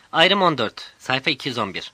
Ayrım 14, sayfa 211.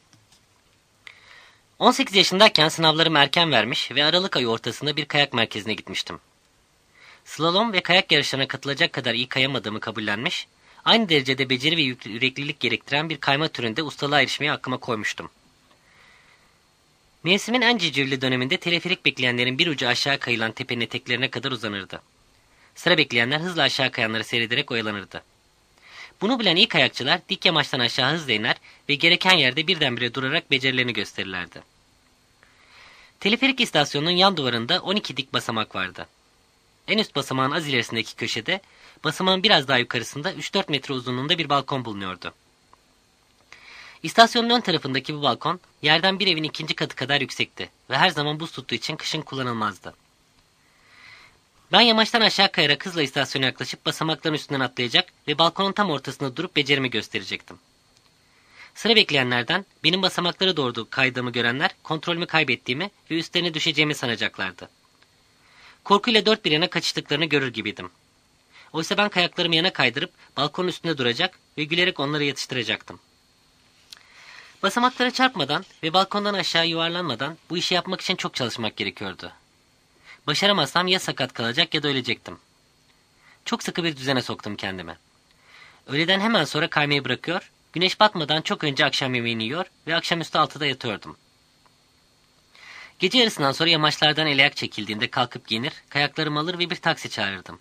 18 yaşındayken sınavlarımı erken vermiş ve Aralık ayı ortasında bir kayak merkezine gitmiştim. Slalom ve kayak yarışlarına katılacak kadar iyi kayamadığımı kabullenmiş, aynı derecede beceri ve yüreklilik gerektiren bir kayma türünde ustalığa erişmeyi aklıma koymuştum. Mevsimin en civcivli döneminde teleferik bekleyenlerin bir ucu aşağı kayılan tepenin eteklerine kadar uzanırdı. Sıra bekleyenler hızla aşağı kayanları seyrederek oyalanırdı. Bunu bilen iyi kayakçılar dik yamaçtan aşağı hızla iner ve gereken yerde birdenbire durarak becerilerini gösterirlerdi. Teleferik istasyonunun yan duvarında 12 dik basamak vardı. En üst basamağın az ilerisindeki köşede, basamağın biraz daha yukarısında 3-4 metre uzunluğunda bir balkon bulunuyordu. İstasyonun ön tarafındaki bu balkon, yerden bir evin 2. katı kadar yüksekti ve her zaman buz tuttuğu için kışın kullanılmazdı. Ben yamaçtan aşağı kayarak hızla istasyona yaklaşıp basamakların üstünden atlayacak ve balkonun tam ortasında durup becerimi gösterecektim. Sıra bekleyenlerden benim basamaklara doğru kaydığımı görenler kontrolümü kaybettiğimi ve üstlerine düşeceğimi sanacaklardı. Korkuyla dört bir yana kaçıştıklarını görür gibiydim. Oysa ben kayaklarımı yana kaydırıp balkonun üstünde duracak ve gülerek onları yatıştıracaktım. Basamaklara çarpmadan ve balkondan aşağı yuvarlanmadan bu işi yapmak için çok çalışmak gerekiyordu. Başaramazsam ya sakat kalacak ya da ölecektim. Çok sıkı bir düzene soktum kendimi. Öğleden hemen sonra kaymayı bırakıyor, güneş batmadan çok önce akşam yemeğini yiyor ve akşamüstü 6'da yatıyordum. Gece yarısından sonra yamaçlardan el ayak çekildiğinde kalkıp giyinir, kayaklarımı alır ve bir taksi çağırırdım.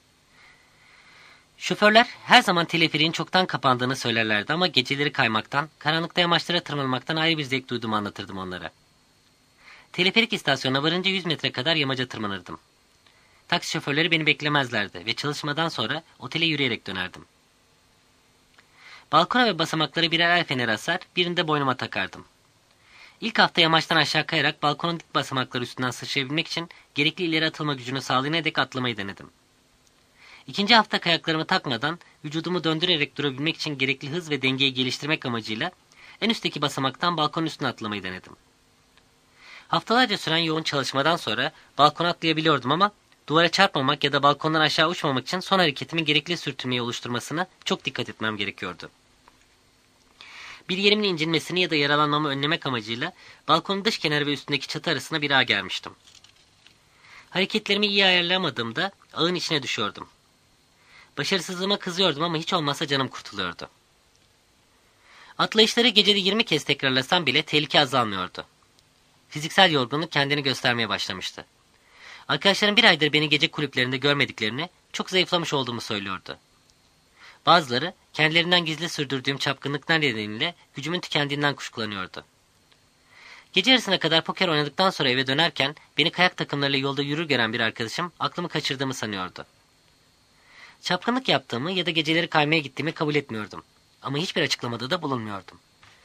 Şoförler her zaman teleferiğin çoktan kapandığını söylerlerdi ama geceleri kaymaktan, karanlıkta yamaçlara tırmanmaktan ayrı bir zevk duyduğumu anlatırdım onlara. Teleferik istasyonuna varınca 100 metre kadar yamaca tırmanırdım. Taksi şoförleri beni beklemezlerdi ve çalışmadan sonra otele yürüyerek dönerdim. Balkona ve basamaklara birer el feneri asar, birinde boynuma takardım. İlk hafta yamaçtan aşağı kayarak balkonun dik basamakları üstünden sıçrayabilmek için gerekli ileri atılma gücünü sağlayana dek atlamayı denedim. İkinci hafta kayaklarımı takmadan vücudumu döndürerek durabilmek için gerekli hız ve dengeyi geliştirmek amacıyla en üstteki basamaktan balkonun üstüne atlamayı denedim. Haftalarca süren yoğun çalışmadan sonra balkona atlayabiliyordum ama duvara çarpmamak ya da balkondan aşağı uçmamak için son hareketimin gerekli sürtünmeyi oluşturmasına çok dikkat etmem gerekiyordu. Bir yerimin incinmesini ya da yaralanmamı önlemek amacıyla balkonun dış kenarı ve üstündeki çatı arasına bir ağ germiştim. Hareketlerimi iyi ayarlayamadığımda ağın içine düşüyordum. Başarısızlığıma kızıyordum ama hiç olmazsa canım kurtuluyordu. Atlayışları gecede 20 kez tekrarlasam bile tehlike azalmıyordu. Fiziksel yorgunluk kendini göstermeye başlamıştı. Arkadaşlarım bir aydır beni gece kulüplerinde görmediklerini, çok zayıflamış olduğumu söylüyordu. Bazıları kendilerinden gizli sürdürdüğüm çapkınlıklar nedeniyle gücümün tükendiğinden kuşkulanıyordu. Gece yarısına kadar poker oynadıktan sonra eve dönerken beni kayak takımlarıyla yolda yürür gören bir arkadaşım aklımı kaçırdığımı sanıyordu. Çapkınlık yaptığımı ya da geceleri kaymaya gittiğimi kabul etmiyordum. Ama hiçbir açıklamada da bulunmuyordum.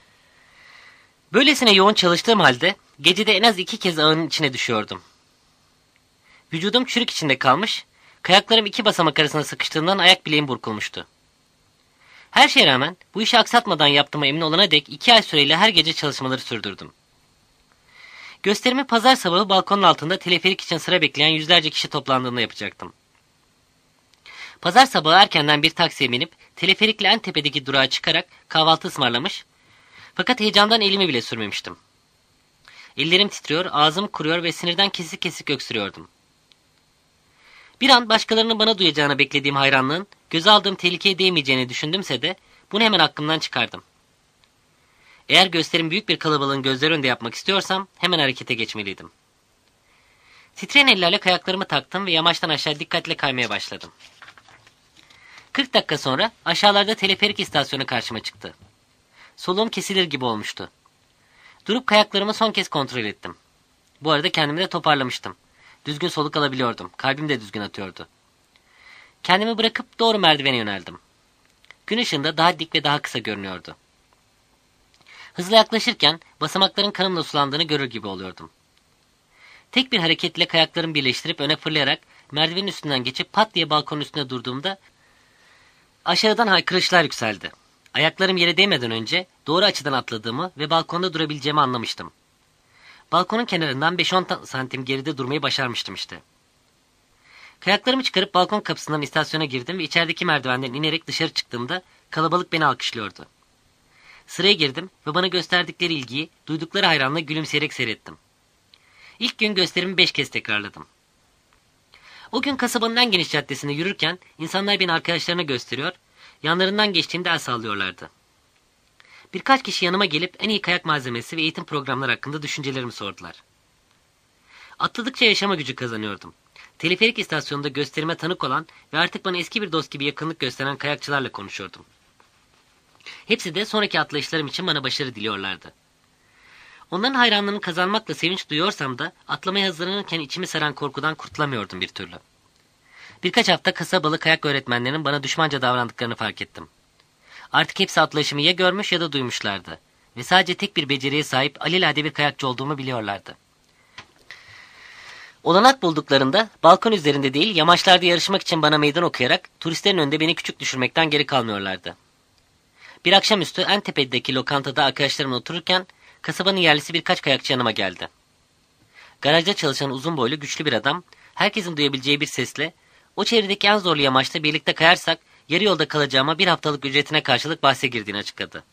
Böylesine yoğun çalıştığım halde gecede en az 2 kez ağın içine düşüyordum. Vücudum çürük içinde kalmış, kayaklarım 2 basamak arasında sıkıştığından ayak bileğim burkulmuştu. Her şeye rağmen bu işi aksatmadan yaptığıma emin olana dek 2 ay süreyle her gece çalışmaları sürdürdüm. Gösterimi pazar sabahı balkonun altında teleferik için sıra bekleyen yüzlerce kişi toplandığında yapacaktım. Pazar sabahı erkenden bir taksiye binip teleferikle en tepedeki durağa çıkarak kahvaltı ısmarlamış, fakat heyecandan elimi bile sürmemiştim. Ellerim titriyor, ağzım kuruyor ve sinirden kesik kesik öksürüyordum. Bir an başkalarının bana duyacağını beklediğim hayranlığın, göze aldığım tehlikeye değmeyeceğini düşündümse de bunu hemen aklımdan çıkardım. Eğer gösterim büyük bir kalabalığın gözleri önünde yapmak istiyorsam hemen harekete geçmeliydim. Titreyen ellerle kayaklarımı taktım ve yamaçtan aşağı dikkatle kaymaya başladım. 40 dakika sonra aşağılarda teleferik istasyonu karşıma çıktı. Soluğum kesilir gibi olmuştu. Durup kayaklarımı son kez kontrol ettim. Bu arada kendimi de toparlamıştım. Düzgün soluk alabiliyordum. Kalbim de düzgün atıyordu. Kendimi bırakıp doğru merdivene yöneldim. Gün ışığında daha dik ve daha kısa görünüyordu. Hızla yaklaşırken basamakların kanımla sulandığını görür gibi oluyordum. Tek bir hareketle kayaklarımı birleştirip öne fırlayarak merdivenin üstünden geçip pat diye balkonun üstünde durduğumda aşağıdan haykırışlar yükseldi. Ayaklarım yere değmeden önce doğru açıdan atladığımı ve balkonda durabileceğimi anlamıştım. Balkonun kenarından 5-10 santim geride durmayı başarmıştım işte. Kayaklarımı çıkarıp balkon kapısından istasyona girdim ve içerideki merdivenden inerek dışarı çıktığımda kalabalık beni alkışlıyordu. Sıraya girdim ve bana gösterdikleri ilgiyi, duydukları hayranla gülümseyerek seyrettim. İlk gün gösterimi 5 kez tekrarladım. O gün kasabanın en geniş caddesinde yürürken insanlar beni arkadaşlarına gösteriyor, yanlarından geçtiğimde el sallıyorlardı. Birkaç kişi yanıma gelip en iyi kayak malzemesi ve eğitim programları hakkında düşüncelerimi sordular. Atladıkça yaşama gücü kazanıyordum. Teleferik istasyonunda gösterime tanık olan ve artık bana eski bir dost gibi yakınlık gösteren kayakçılarla konuşuyordum. Hepsi de sonraki atlayışlarım için bana başarı diliyorlardı. Onların hayranlığını kazanmakla sevinç duyuyorsam da atlamaya hazırlanırken içimi saran korkudan kurtulamıyordum bir türlü. Birkaç hafta kasabalı kayak öğretmenlerinin bana düşmanca davrandıklarını fark ettim. Artık hepsi atlayışımı ya görmüş ya da duymuşlardı. Ve sadece tek bir beceriye sahip alelade bir kayakçı olduğumu biliyorlardı. Olanak bulduklarında balkon üzerinde değil yamaçlarda yarışmak için bana meydan okuyarak turistlerin önünde beni küçük düşürmekten geri kalmıyorlardı. Bir akşamüstü en tepedeki lokantada arkadaşlarımla otururken kasabanın yerlisi birkaç kayakçı yanıma geldi. Garajda çalışan uzun boylu güçlü bir adam herkesin duyabileceği bir sesle o çevredeki en zorlu yamaçta birlikte kayarsak yarı yolda kalacağıma bir haftalık ücretine karşılık bahse girdiğini açıkladı.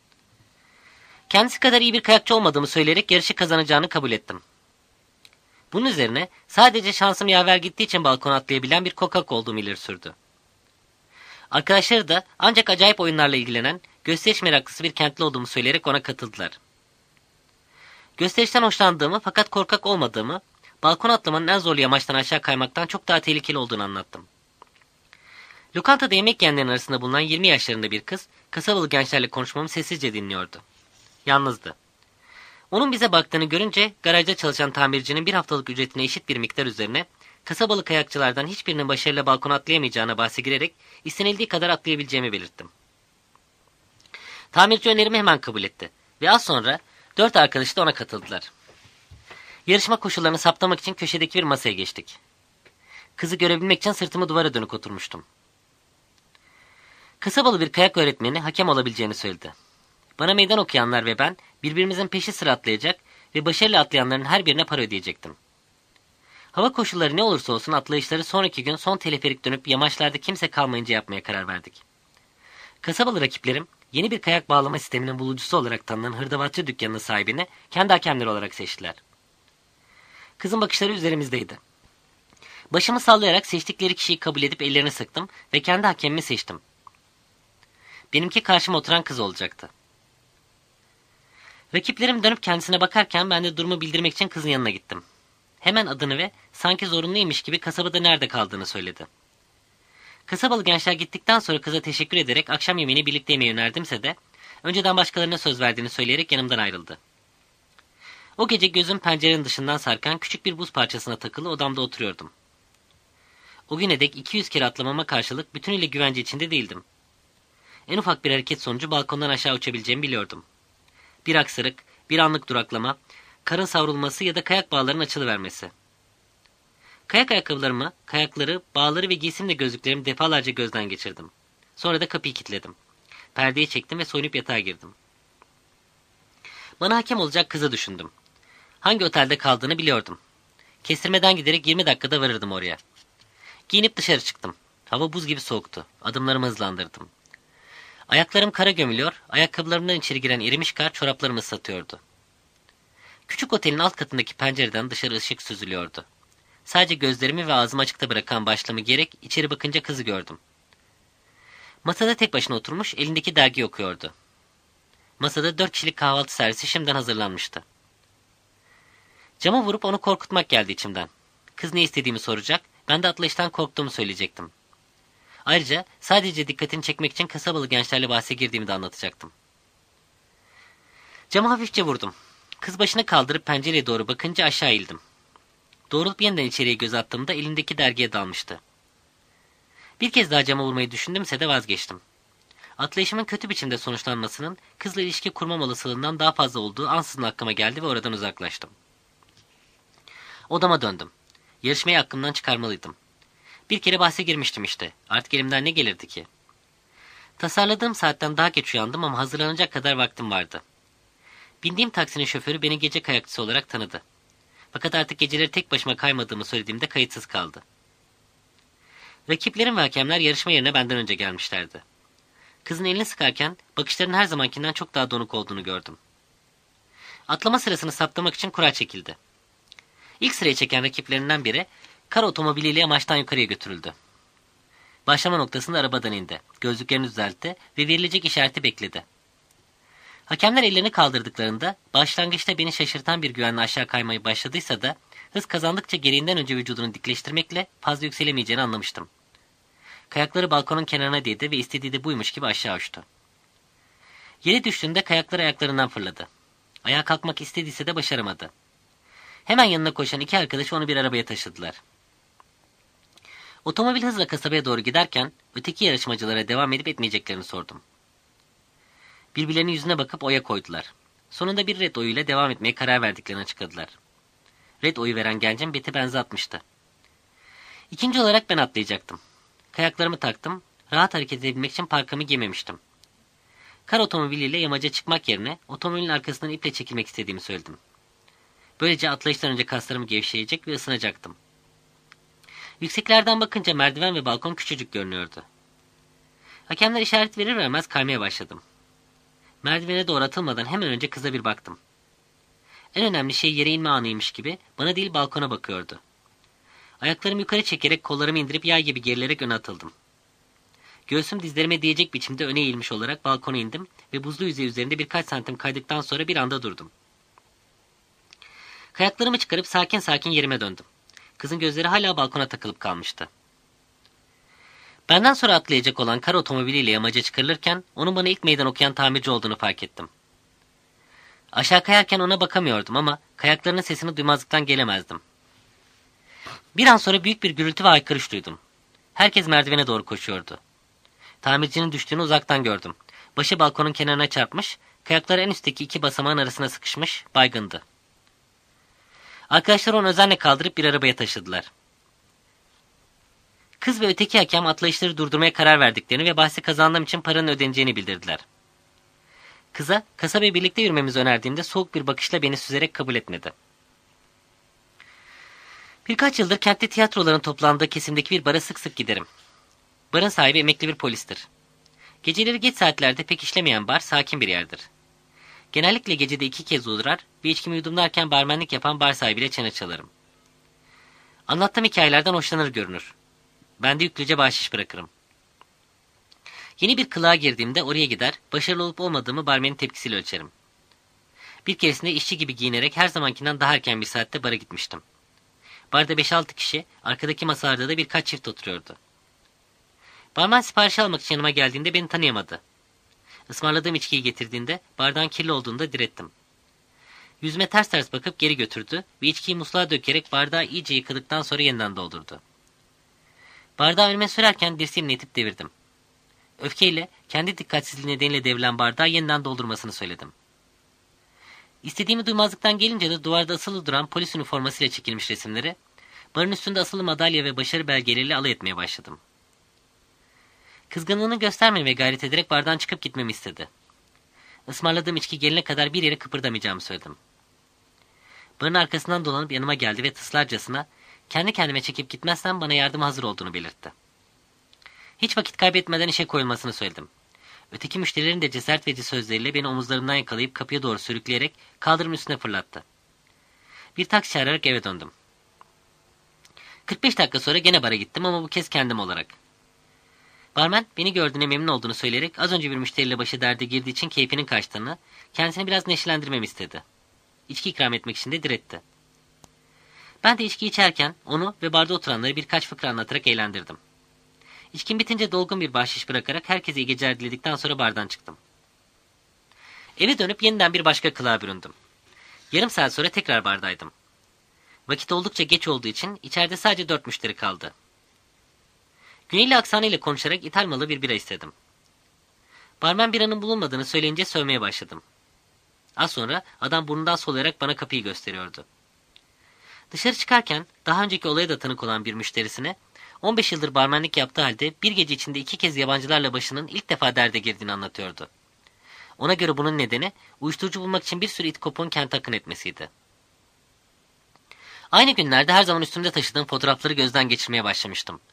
Kendisi kadar iyi bir kayakçı olmadığımı söyleyerek yarışı kazanacağını kabul ettim. Bunun üzerine sadece şansım yaver gittiği için balkona atlayabilen bir kokak olduğumu ileri sürdü. Arkadaşları da ancak acayip oyunlarla ilgilenen, gösteriş meraklısı bir kentli olduğumu söyleyerek ona katıldılar. Gösterişten hoşlandığımı fakat korkak olmadığımı, balkona atlamanın en zorlu yamaçtan aşağı kaymaktan çok daha tehlikeli olduğunu anlattım. Lokantada yemek yiyenlerin arasında bulunan 20 yaşlarında bir kız, kasabalı gençlerle konuşmamı sessizce dinliyordu. Yalnızdı. Onun bize baktığını görünce garajda çalışan tamircinin bir haftalık ücretine eşit bir miktar üzerine kasabalı kayakçılardan hiçbirinin başarıyla balkona atlayamayacağına bahse girerek istenildiği kadar atlayabileceğimi belirttim. Tamirci önerimi hemen kabul etti ve az sonra 4 arkadaş da ona katıldılar. Yarışma koşullarını saptamak için köşedeki bir masaya geçtik. Kızı görebilmek için sırtımı duvara dönük oturmuştum. Kasabalı bir kayak öğretmeni hakem olabileceğini söyledi. Bana meydan okuyanlar ve ben birbirimizin peşi sıra atlayacak ve başarılı atlayanların her birine para ödeyecektim. Hava koşulları ne olursa olsun atlayışları sonraki gün son teleferik dönüp yamaçlarda kimse kalmayınca yapmaya karar verdik. Kasabalı rakiplerim yeni bir kayak bağlama sisteminin bulucusu olarak tanınan hırdavatçı dükkanının sahibini kendi hakemleri olarak seçtiler. Kızın bakışları üzerimizdeydi. Başımı sallayarak seçtikleri kişiyi kabul edip ellerini sıktım ve kendi hakemimi seçtim. Benimki karşıma oturan kız olacaktı. Rakiplerim dönüp kendisine bakarken ben de durumu bildirmek için kızın yanına gittim. Hemen adını ve sanki zorunluymuş gibi kasabada nerede kaldığını söyledi. Kasabalı gençler gittikten sonra kıza teşekkür ederek akşam yemeğini birlikte yemeyi önerdimse de önceden başkalarına söz verdiğini söyleyerek yanımdan ayrıldı. O gece gözüm pencerenin dışından sarkan küçük bir buz parçasına takılı odamda oturuyordum. O güne dek 200 kere atlamama karşılık bütünüyle güvence içinde değildim. En ufak bir hareket sonucu balkondan aşağı uçabileceğimi biliyordum. Bir aksırık, bir anlık duraklama, karın savrulması ya da kayak bağlarının açılıvermesi. Kayak ayakkabılarımı, kayakları, bağları ve giysimle gözlüklerimi defalarca gözden geçirdim. Sonra da kapıyı kilitledim. Perdeyi çektim ve soyunup yatağa girdim. Bana hakem olacak kızı düşündüm. Hangi otelde kaldığını biliyordum. Kestirmeden giderek 20 dakikada varırdım oraya. Giyinip dışarı çıktım. Hava buz gibi soğuktu. Adımlarımı hızlandırdım. Ayaklarım kara gömülüyor, ayakkabılarımdan içeri giren erimiş kar çoraplarımı ıslatıyordu. Küçük otelin alt katındaki pencereden dışarı ışık süzülüyordu. Sadece gözlerimi ve ağzımı açıkta bırakan başlığımı giyerek içeri bakınca kızı gördüm. Masada tek başına oturmuş, elindeki dergi okuyordu. Masada 4 kişilik kahvaltı servisi şimdiden hazırlanmıştı. Cama vurup onu korkutmak geldi içimden. Kız ne istediğimi soracak, ben de atlayıştan korktuğumu söyleyecektim. Ayrıca sadece dikkatini çekmek için kasabalı gençlerle bahse girdiğimi de anlatacaktım. Camı hafifçe vurdum. Kız başını kaldırıp pencereye doğru bakınca aşağı eğildim. Doğrulup yeniden içeriye göz attığımda elindeki dergiye dalmıştı. Bir kez daha cama vurmayı düşündümse de vazgeçtim. Atlayışımın kötü biçimde sonuçlanmasının kızla ilişki kurmam olasılığından daha fazla olduğu ansızın aklıma geldi ve oradan uzaklaştım. Odama döndüm. Yarışmayı aklımdan çıkarmalıydım. Bir kere bahse girmiştim işte. Artık elimden ne gelirdi ki? Tasarladığım saatten daha geç uyandım ama hazırlanacak kadar vaktim vardı. Bindiğim taksinin şoförü beni gece kayakçısı olarak tanıdı. Fakat artık geceleri tek başıma kaymadığımı söylediğimde kayıtsız kaldı. Rakiplerim ve hakemler yarışma yerine benden önce gelmişlerdi. Kızın elini sıkarken bakışlarının her zamankinden çok daha donuk olduğunu gördüm. Atlama sırasını saptamak için kura çekildi. İlk sıraya çeken rakiplerinden biri kar otomobiliyle yamaçtan yukarıya götürüldü. Başlama noktasında arabadan indi. Gözlüklerini düzeltti ve verilecek işareti bekledi. Hakemler ellerini kaldırdıklarında başlangıçta beni şaşırtan bir güvenle aşağı kaymaya başladıysa da hız kazandıkça gereğinden önce vücudunu dikleştirmekle fazla yükselemeyeceğini anlamıştım. Kayakları balkonun kenarına değdi ve istediği de buymuş gibi aşağı uçtu. Yere düştüğünde kayakları ayaklarından fırladı. Ayağa kalkmak istediyse de başaramadı. Hemen yanına koşan iki arkadaş onu bir arabaya taşıdılar. Otomobil hızla kasabaya doğru giderken öteki yarışmacılara devam edip etmeyeceklerini sordum. Birbirlerinin yüzüne bakıp oya koydular. Sonunda bir red oyuyla devam etmeye karar verdiklerini açıkladılar. Red oyu veren gencin beti benzi atmıştı. İkinci olarak ben atlayacaktım. Kayaklarımı taktım, rahat hareket edebilmek için parkamı giymemiştim. Kar otomobiliyle yamaca çıkmak yerine otomobilin arkasından iple çekilmek istediğimi söyledim. Böylece atlayıştan önce kaslarımı gevşeyecek ve ısınacaktım. Yükseklerden bakınca merdiven ve balkon küçücük görünüyordu. Hakemler işaret verir vermez kaymaya başladım. Merdivene doğru atılmadan hemen önce kıza bir baktım. En önemli şey yere inme anıymış gibi bana değil balkona bakıyordu. Ayaklarımı yukarı çekerek kollarımı indirip yay gibi gerilerek öne atıldım. Göğsüm dizlerime değecek biçimde öne eğilmiş olarak balkona indim ve buzlu yüzey üzerinde birkaç santim kaydıktan sonra bir anda durdum. Kayaklarımı çıkarıp sakin sakin yerime döndüm. Kızın gözleri hala balkona takılıp kalmıştı. Benden sonra atlayacak olan kar otomobiliyle yamaca çıkarılırken onun bana ilk meydan okuyan tamirci olduğunu fark ettim. Aşağı kayarken ona bakamıyordum ama kayaklarının sesini duymazlıktan gelemezdim. Bir an sonra büyük bir gürültü ve haykırış duydum. Herkes merdivene doğru koşuyordu. Tamircinin düştüğünü uzaktan gördüm. Başı balkonun kenarına çarpmış, kayakları en üstteki iki basamağın arasına sıkışmış, baygındı. Arkadaşlar onu özenle kaldırıp bir arabaya taşıdılar. Kız ve öteki hakem atlayışları durdurmaya karar verdiklerini ve bahsi kazandığım için paranın ödeneceğini bildirdiler. Kıza kasabaya birlikte yürümemizi önerdiğimde soğuk bir bakışla beni süzerek kabul etmedi. Birkaç yıldır kentte tiyatroların toplandığı kesimdeki bir bara sık sık giderim. Barın sahibi emekli bir polistir. Geceleri geç saatlerde pek işlemeyen bar sakin bir yerdir. Genellikle gecede 2 kez uğrar ve içkimi yudumlarken barmenlik yapan bar sahibiyle çene çalarım. Anlattığım hikayelerden hoşlanır görünür. Ben de yüklüce bahşiş bırakırım. Yeni bir kılığa girdiğimde oraya gider, başarılı olup olmadığımı barmenin tepkisiyle ölçerim. Bir keresinde işçi gibi giyinerek her zamankinden daha erken bir saatte bara gitmiştim. Barda 5-6 kişi, arkadaki masalarda da birkaç çift oturuyordu. Barmen sipariş almak için yanıma geldiğinde beni tanıyamadı. Ismarladığım içkiyi getirdiğinde bardağın kirli olduğunu direttim. Yüzüme ters ters bakıp geri götürdü ve içkiyi musluğa dökerek bardağı iyice yıkadıktan sonra yeniden doldurdu. Bardağı önüme sürerken dirseğimle itip devirdim. Öfkeyle kendi dikkatsizliği nedeniyle devrilen bardağı yeniden doldurmasını söyledim. İstediğimi duymazlıktan gelince de duvarda asılı duran polis üniformasıyla çekilmiş resimleri, barın üstünde asılı madalya ve başarı belgeleriyle alay etmeye başladım. Kızgınlığını göstermemeye gayret ederek bardan çıkıp gitmemi istedi. Ismarladığım içki gelene kadar bir yere kıpırdamayacağımı söyledim. Barın arkasından dolanıp yanıma geldi ve tıslarcasına kendi kendime çekip gitmezsem bana yardıma hazır olduğunu belirtti. Hiç vakit kaybetmeden işe koyulmasını söyledim. Öteki müşterilerin de cesaret verici sözleriyle beni omuzlarımdan yakalayıp kapıya doğru sürükleyerek kaldırımın üstüne fırlattı. Bir taksi çağırarak eve döndüm. 45 dakika sonra gene bara gittim ama bu kez kendim olarak. Barmen beni gördüğüne memnun olduğunu söyleyerek az önce bir müşteriyle başı derde girdiği için keyfinin kaçtığını, kendisini biraz neşelendirmemi istedi. İçki ikram etmek için de diretti. Ben de içki içerken onu ve barda oturanları birkaç fıkra anlatarak eğlendirdim. İçkim bitince dolgun bir bahşiş bırakarak herkese iyi geceler diledikten sonra bardan çıktım. Eve dönüp yeniden bir başka kılığa büründüm. Yarım saat sonra tekrar bardaydım. Vakit oldukça geç olduğu için içeride sadece 4 müşteri kaldı. Güneyli aksanıyla konuşarak ithal malı bir bira istedim. Barmen biranın bulunmadığını söyleyince sövmeye başladım. Az sonra adam burnundan soluyarak bana kapıyı gösteriyordu. Dışarı çıkarken daha önceki olaya da tanık olan bir müşterisine 15 yıldır barmenlik yaptığı halde bir gece içinde 2 kez yabancılarla başının ilk defa derde girdiğini anlatıyordu. Ona göre bunun nedeni uyuşturucu bulmak için bir sürü it kopuğun kente akın etmesiydi. Aynı günlerde her zaman üstümde taşıdığım fotoğrafları gözden geçirmeye başlamıştım.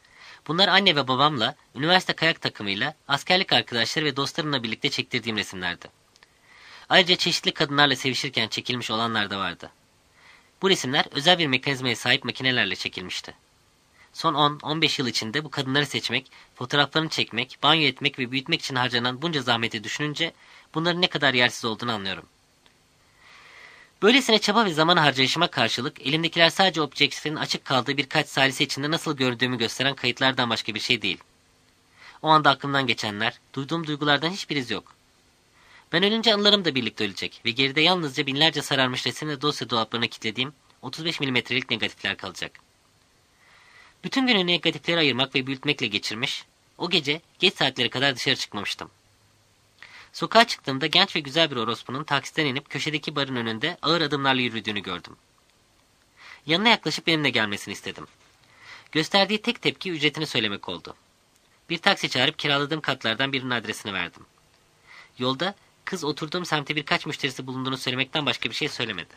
Bunlar anne ve babamla, üniversite kayak takımıyla, askerlik arkadaşları ve dostlarımla birlikte çektirdiğim resimlerdi. Ayrıca çeşitli kadınlarla sevişirken çekilmiş olanlar da vardı. Bu resimler özel bir mekanizmaya sahip makinelerle çekilmişti. Son 10-15 yıl içinde bu kadınları seçmek, fotoğraflarını çekmek, banyo etmek ve büyütmek için harcanan bunca zahmeti düşününce bunların ne kadar yersiz olduğunu anlıyorum. Böylesine çaba ve zaman harcayışıma karşılık elimdekiler sadece objektifin açık kaldığı birkaç salise içinde nasıl göründüğümü gösteren kayıtlardan başka bir şey değil. O anda aklımdan geçenler, duyduğum duygulardan hiçbir iz yok. Ben ölünce anılarım da birlikte ölecek ve geride yalnızca binlerce sararmış resim ve dosya dolaplarına kilitlediğim 35 milimetrelik negatifler kalacak. Bütün günü negatifleri ayırmak ve büyütmekle geçirmiş, o gece geç saatlere kadar dışarı çıkmamıştım. Sokağa çıktığımda genç ve güzel bir orospunun taksiden inip köşedeki barın önünde ağır adımlarla yürüdüğünü gördüm. Yanına yaklaşıp benimle gelmesini istedim. Gösterdiği tek tepki ücretini söylemek oldu. Bir taksi çağırıp kiraladığım katlardan birinin adresini verdim. Yolda kız oturduğum semte birkaç müşterisi bulunduğunu söylemekten başka bir şey söylemedi.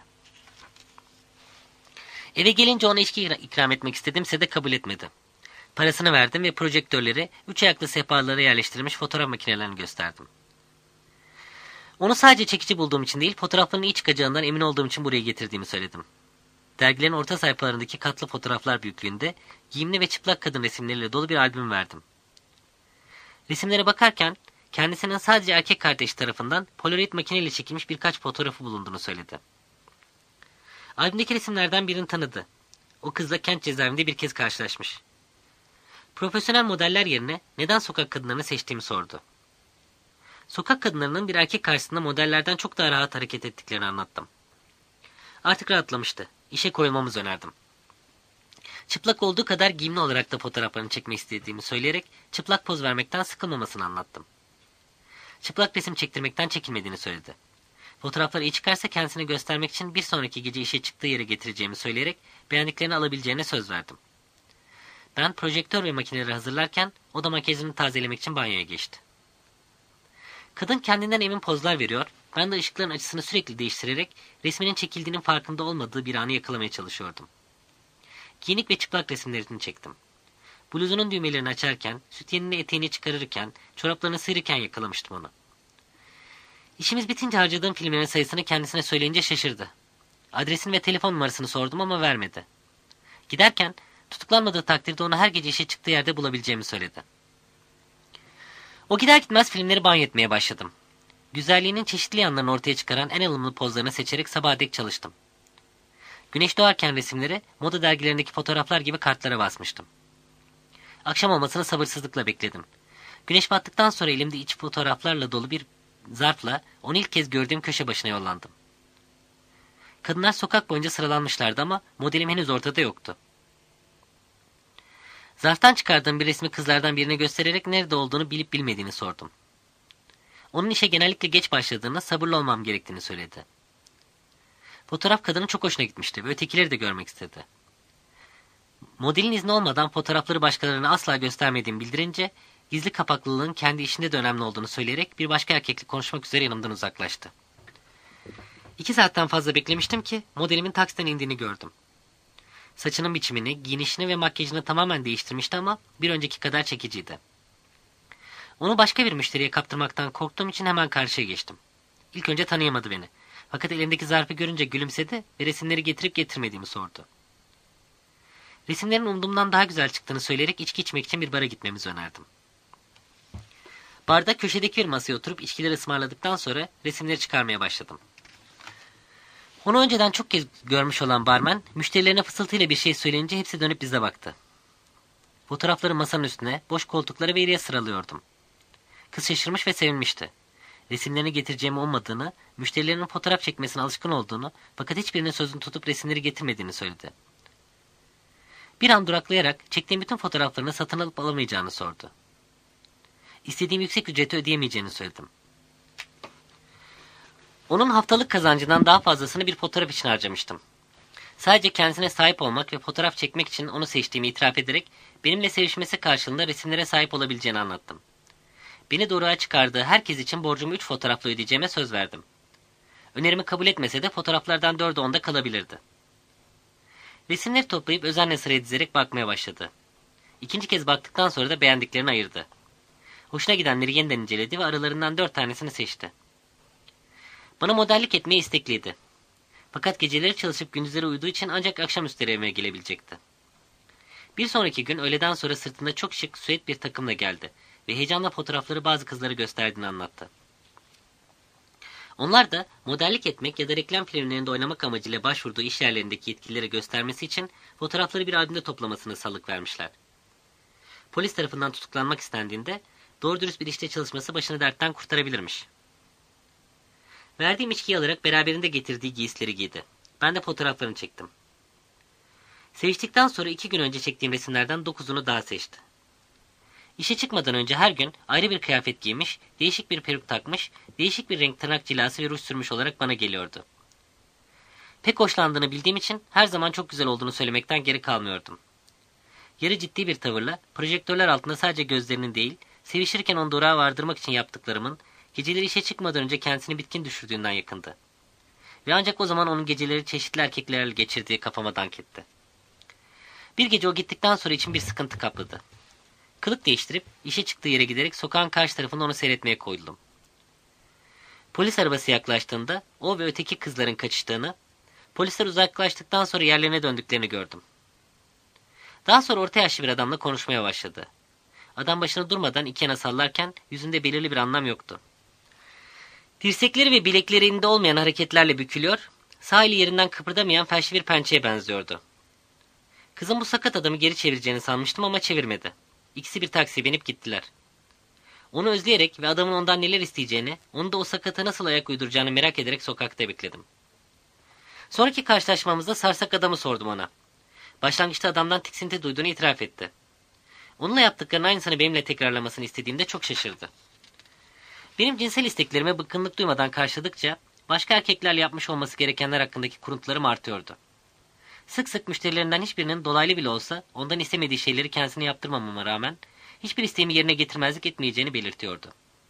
Eve gelince ona içki ikram etmek istedimse de kabul etmedi. Parasını verdim ve projektörleri 3 ayaklı sehpalara yerleştirilmiş fotoğraf makinelerini gösterdim. Onu sadece çekici bulduğum için değil, fotoğrafların iyi çıkacağından emin olduğum için buraya getirdiğimi söyledim. Dergilerin orta sayfalarındaki katlı fotoğraflar büyüklüğünde, giyimli ve çıplak kadın resimleriyle dolu bir albüm verdim. Resimlere bakarken, kendisinin sadece erkek kardeşi tarafından Polaroid makineyle çekilmiş birkaç fotoğrafı bulunduğunu söyledi. Albümdeki resimlerden birini tanıdı. O kızla kent cezaevinde bir kez karşılaşmış. Profesyonel modeller yerine neden sokak kadınlarını seçtiğimi sordu. Sokak kadınlarının bir erkek karşısında modellerden çok daha rahat hareket ettiklerini anlattım. Artık rahatlamıştı. İşe koyulmamızı önerdim. Çıplak olduğu kadar giyimli olarak da fotoğraflarını çekmek istediğimi söyleyerek çıplak poz vermekten sıkılmamasını anlattım. Çıplak resim çektirmekten çekinmediğini söyledi. Fotoğrafları iyi çıkarsa kendisini göstermek için bir sonraki gece işe çıktığı yere getireceğimi söyleyerek beğendiklerini alabileceğine söz verdim. Ben projektör ve makineleri hazırlarken o da makyajını tazelemek için banyoya geçti. Kadın kendinden emin pozlar veriyor, ben de ışıkların açısını sürekli değiştirerek resminin çekildiğinin farkında olmadığı bir anı yakalamaya çalışıyordum. Giyinik ve çıplak resimlerini çektim. Bluzunun düğmelerini açarken, sütyenini eteğini çıkarırken, çoraplarını sıyırırken yakalamıştım onu. İşimiz bitince harcadığım filmlerin sayısını kendisine söyleyince şaşırdı. Adresini ve telefon numarasını sordum ama vermedi. Giderken, tutuklanmadığı takdirde onu her gece işe çıktığı yerde bulabileceğimi söyledi. O gider gitmez filmleri banyo etmeye başladım. Güzelliğinin çeşitli yanlarını ortaya çıkaran en alımlı pozlarını seçerek sabaha dek çalıştım. Güneş doğarken resimleri moda dergilerindeki fotoğraflar gibi kartlara basmıştım. Akşam olmasını sabırsızlıkla bekledim. Güneş battıktan sonra elimde iç fotoğraflarla dolu bir zarfla onu ilk kez gördüğüm köşe başına yollandım. Kadınlar sokak boyunca sıralanmışlardı ama modelim henüz ortada yoktu. Zarftan çıkardığım bir resmi kızlardan birine göstererek nerede olduğunu bilip bilmediğini sordum. Onun işe genellikle geç başladığını, sabırlı olmam gerektiğini söyledi. Fotoğraf kadının çok hoşuna gitmişti ve ötekileri de görmek istedi. Modelin izni olmadan fotoğrafları başkalarına asla göstermediğimi bildirince, gizli kapaklılığın kendi işinde de önemli olduğunu söyleyerek bir başka erkekle konuşmak üzere yanımdan uzaklaştı. 2 saatten fazla beklemiştim ki modelimin taksiden indiğini gördüm. Saçının biçimini, giyinişini ve makyajını tamamen değiştirmişti ama bir önceki kadar çekiciydi. Onu başka bir müşteriye kaptırmaktan korktuğum için hemen karşıya geçtim. İlk önce tanıyamadı beni. Fakat elimdeki zarfı görünce gülümsedi ve resimleri getirip getirmediğimi sordu. Resimlerin umduğumdan daha güzel çıktığını söyleyerek içki içmek için bir bara gitmemizi önerdim. Barda köşedeki bir masaya oturup içkileri ısmarladıktan sonra resimleri çıkarmaya başladım. Onu önceden çok kez görmüş olan barmen, müşterilerine fısıltıyla bir şey söyleyince hepsi dönüp bize baktı. Fotoğrafları masanın üstüne, boş koltuklara ve yere sıralıyordum. Kız şaşırmış ve sevinmişti. Resimlerini getireceğimi ummadığını, müşterilerinin fotoğraf çekmesine alışkın olduğunu fakat hiçbirinin sözünü tutup resimleri getirmediğini söyledi. Bir an duraklayarak çektiğim bütün fotoğraflarını satın alıp alamayacağını sordu. İstediğim yüksek ücreti ödeyemeyeceğini söyledim. Onun haftalık kazancından daha fazlasını bir fotoğraf için harcamıştım. Sadece kendisine sahip olmak ve fotoğraf çekmek için onu seçtiğimi itiraf ederek benimle sevişmesi karşılığında resimlere sahip olabileceğini anlattım. Beni doğruğa çıkardığı herkes için borcumu 3 fotoğrafla ödeyeceğime söz verdim. Önerimi kabul etmese de fotoğraflardan 4'ü onda kalabilirdi. Resimleri toplayıp özenle sıraya dizerek bakmaya başladı. İkinci kez baktıktan sonra da beğendiklerini ayırdı. Hoşuna gidenleri yeniden inceledi ve aralarından 4 tanesini seçti. Bana modellik etmeye istekliydi. Fakat geceleri çalışıp gündüzleri uyuduğu için ancak akşamüstleri evime gelebilecekti. Bir sonraki gün öğleden sonra sırtında çok şık süet bir takımla geldi ve heyecanla fotoğrafları bazı kızlara gösterdiğini anlattı. Onlar da modellik etmek ya da reklam filmlerinde oynamak amacıyla başvurduğu iş yerlerindeki yetkililere göstermesi için fotoğrafları bir albümde toplamasını salık vermişler. Polis tarafından tutuklanmak istendiğinde doğru dürüst bir işte çalışması başını dertten kurtarabilirmiş. Verdiğim içkiyi alarak beraberinde getirdiği giysileri giydi. Ben de fotoğraflarını çektim. Seviştikten sonra 2 gün önce çektiğim resimlerden 9'unu daha seçti. İşe çıkmadan önce her gün ayrı bir kıyafet giymiş, değişik bir peruk takmış, değişik bir renk tırnak cilası ve ruj sürmüş olarak bana geliyordu. Pek hoşlandığını bildiğim için her zaman çok güzel olduğunu söylemekten geri kalmıyordum. Yarı ciddi bir tavırla, projektörler altında sadece gözlerinin değil, sevişirken onu durağa vardırmak için yaptıklarımın, geceleri işe çıkmadan önce kendisini bitkin düşürdüğünden yakındı. Ve ancak o zaman onun geceleri çeşitli erkeklerle geçirdiği kafama dank etti. Bir gece o gittikten sonra içim bir sıkıntı kapladı. Kılık değiştirip işe çıktığı yere giderek sokağın karşı tarafında onu seyretmeye koyuldum. Polis arabası yaklaştığında o ve öteki kızların kaçıştığını, polisler uzaklaştıktan sonra yerlerine döndüklerini gördüm. Daha sonra orta yaşlı bir adamla konuşmaya başladı. Adam başını durmadan iki yana sallarken yüzünde belirli bir anlam yoktu. Dirsekleri ve bileklerinde olmayan hareketlerle bükülüyor, sağ eli yerinden kıpırdamayan felçli bir pençeye benziyordu. Kızın bu sakat adamı geri çevireceğini sanmıştım ama çevirmedi. İkisi bir taksiye binip gittiler. Onu özleyerek ve adamın ondan neler isteyeceğini, onu da o sakata nasıl ayak uyduracağını merak ederek sokakta bekledim. Sonraki karşılaşmamızda sarsak adamı sordum ona. Başlangıçta adamdan tiksinti duyduğunu itiraf etti. Onunla yaptıklarının aynısını benimle tekrarlamasını istediğimde çok şaşırdı. Benim cinsel isteklerime bıkkınlık duymadan karşıladıkça başka erkeklerle yapmış olması gerekenler hakkındaki kuruntularım artıyordu. Sık sık müşterilerinden hiçbirinin dolaylı bile olsa ondan istemediği şeyleri kendisine yaptırmamama rağmen hiçbir isteğimi yerine getirmezlik etmeyeceğini belirtiyordu.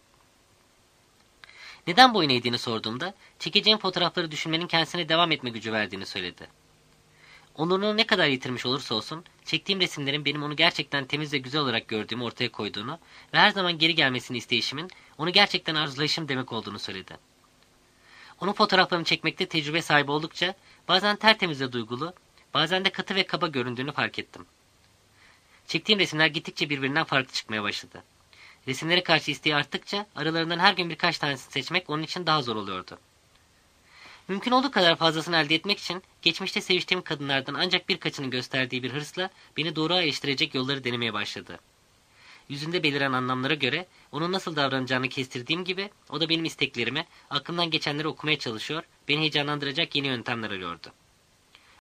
Neden boyun eğdiğini sorduğumda çekeceğim fotoğrafları düşünmenin kendisine devam etme gücü verdiğini söyledi. Onurunu ne kadar yitirmiş olursa olsun çektiğim resimlerin benim onu gerçekten temiz ve güzel olarak gördüğümü ortaya koyduğunu ve her zaman geri gelmesini isteyişimin onu gerçekten arzulayışım demek olduğunu söyledi. Onun fotoğraflarını çekmekte tecrübe sahibi oldukça bazen tertemiz ve duygulu, bazen de katı ve kaba göründüğünü fark ettim. Çektiğim resimler gittikçe birbirinden farklı çıkmaya başladı. Resimlere karşı isteği arttıkça aralarından her gün birkaç tanesini seçmek onun için daha zor oluyordu. Mümkün olduğu kadar fazlasını elde etmek için geçmişte seviştiğim kadınlardan ancak birkaçının gösterdiği bir hırsla beni doğruğa eriştirecek yolları denemeye başladı. Yüzünde beliren anlamlara göre onun nasıl davranacağını kestirdiğim gibi o da benim isteklerimi, aklımdan geçenleri okumaya çalışıyor, beni heyecanlandıracak yeni yöntemler arıyordu.